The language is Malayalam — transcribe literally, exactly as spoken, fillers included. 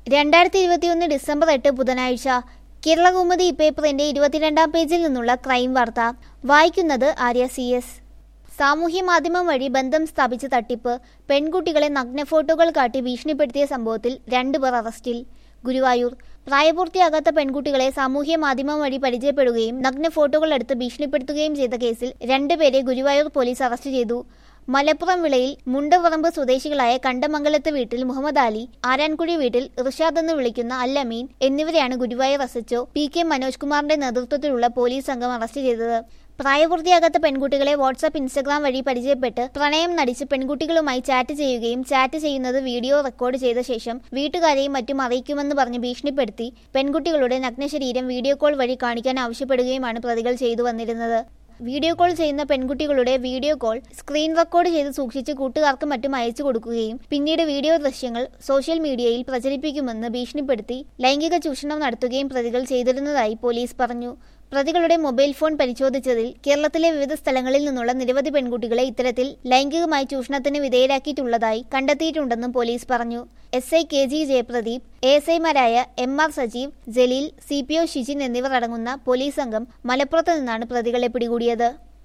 രണ്ടായിരത്തി ഇരുപത്തിയൊന്ന് ഡിസംബർ എട്ട് ബുധനാഴ്ച കേരളകൗമുദി പേപ്പറിന്റെ ഇരുപത്തിരണ്ടാം പേജിൽ നിന്നുള്ള ക്രൈം വാർത്ത വായിക്കുന്നത് ആര്യ സി എസ്. സാമൂഹ്യ മാധ്യമം വഴി ബന്ധം സ്ഥാപിച്ച് തട്ടിപ്പ്. പെൺകുട്ടികളെ നഗ്ന ഫോട്ടോകൾ കാട്ടി ഭീഷണിപ്പെടുത്തിയ സംഭവത്തിൽ രണ്ടുപേർ അറസ്റ്റിൽ. ഗുരുവായൂർ പ്രായപൂർത്തിയാകാത്ത പെൺകുട്ടികളെ സാമൂഹ്യ മാധ്യമം വഴി പരിചയപ്പെടുകയും നഗ്ന ഫോട്ടോകൾ എടുത്ത് ഭീഷണിപ്പെടുത്തുകയും ചെയ്ത കേസിൽ രണ്ടുപേരെ ഗുരുവായൂർ പോലീസ് അറസ്റ്റ് ചെയ്തു. മലപ്പുറം വിളയിൽ മുണ്ടപറമ്പ് സ്വദേശികളായ കണ്ടമംഗലത്ത് വീട്ടിൽ മുഹമ്മദ് അലി, ആരാൻകുഴി വീട്ടിൽ ഇർഷാദ് എന്ന് വിളിക്കുന്ന അൽ അമീൻ എന്നിവരെയാണ് Guruvayur S H O P K Manoj കുമാറിന്റെ നേതൃത്വത്തിലുള്ള പോലീസ് സംഘം അറസ്റ്റ് ചെയ്തത്. പ്രായപൂർത്തിയാകാത്ത പെൺകുട്ടികളെ വാട്സാപ്പ്, ഇൻസ്റ്റഗ്രാം വഴി പരിചയപ്പെട്ട് പ്രണയം നടിച്ച് പെൺകുട്ടികളുമായി ചാറ്റ് ചെയ്യുകയും ചാറ്റ് ചെയ്യുന്നത് വീഡിയോ റെക്കോർഡ് ചെയ്ത ശേഷം വീട്ടുകാരെയും മറ്റും അറിയിക്കുമെന്ന് പറഞ്ഞ് ഭീഷണിപ്പെടുത്തി പെൺകുട്ടികളുടെ നഗ്നശരീരം വീഡിയോ കോൾ വഴി കാണിക്കാൻ ആവശ്യപ്പെടുകയുമാണ് പ്രതികൾ ചെയ്തു വന്നിരുന്നത്. വീഡിയോ കോൾ ചെയ്യുന്ന പെൺകുട്ടികളുടെ വീഡിയോ കോൾ സ്ക്രീൻ റെക്കോർഡ് ചെയ്ത് സൂക്ഷിച്ച് കൂട്ടുകാർക്കും മറ്റും അയച്ചു കൊടുക്കുകയും പിന്നീട് വീഡിയോ ദൃശ്യങ്ങൾ സോഷ്യൽ മീഡിയയിൽ പ്രചരിപ്പിക്കുമെന്ന് ഭീഷണിപ്പെടുത്തി ലൈംഗിക ചൂഷണം നടത്തുകയും പ്രതികൾ ചെയ്തിരുന്നതായി പോലീസ് പറഞ്ഞു. പ്രതികളുടെ മൊബൈൽ ഫോൺ പരിശോധിച്ചതിൽ കേരളത്തിലെ വിവിധ സ്ഥലങ്ങളിൽ നിന്നുള്ള നിരവധി പെൺകുട്ടികളെ ഇത്തരത്തിൽ ലൈംഗികമായി ചൂഷണത്തിന് വിധേയരാക്കിയിട്ടുള്ളതായി കണ്ടെത്തിയിട്ടുണ്ടെന്നും പോലീസ് പറഞ്ഞു. S I K G Jayapradeep, A S ഐമാരായ M R Sajeev, Jaleel, C P O Shijin എന്നിവർ അടങ്ങുന്ന പോലീസ് സംഘം മലപ്പുറത്ത് നിന്നാണ് പ്രതികളെ പിടികൂടിയത്.